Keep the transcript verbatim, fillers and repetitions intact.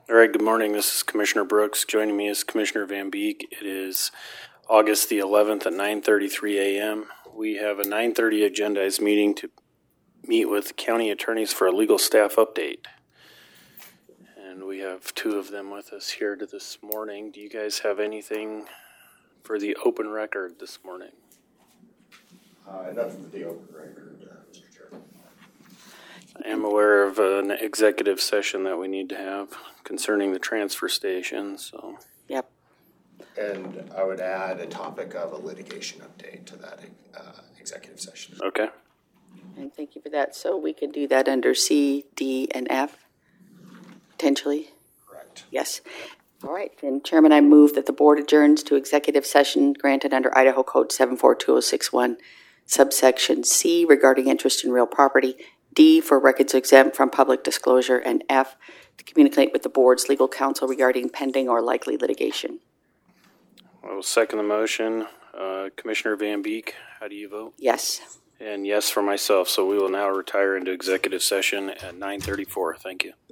All right, good morning. This is Commissioner Brooks. Joining me is Commissioner Van Beek. It is August the eleventh at nine thirty-three a.m. We have a nine thirty agendized meeting to meet with county attorneys for a legal staff update. And we have two of them with us here to this morning. Do you guys have anything for the open record this morning? Uh, nothing for the open record, uh, Mister Chairman. I am aware of an executive session that we need to have concerning the transfer station, so. Yep. And I would add a topic of a litigation update to that uh, executive session. Okay. And thank you for that. So we can do that under C, D, and F, potentially? Correct. Yes. All right. Then, Chairman, I move that the board adjourns to executive session granted under Idaho Code seven four two zero six one, subsection C, regarding interest in real property, D, for records exempt from public disclosure, and F, to communicate with the board's legal counsel regarding pending or likely litigation. I will second the motion. Uh, Commissioner Van Beek, how do you vote? Yes. And yes for myself, so we will now retire into executive session at nine thirty-four. Thank you.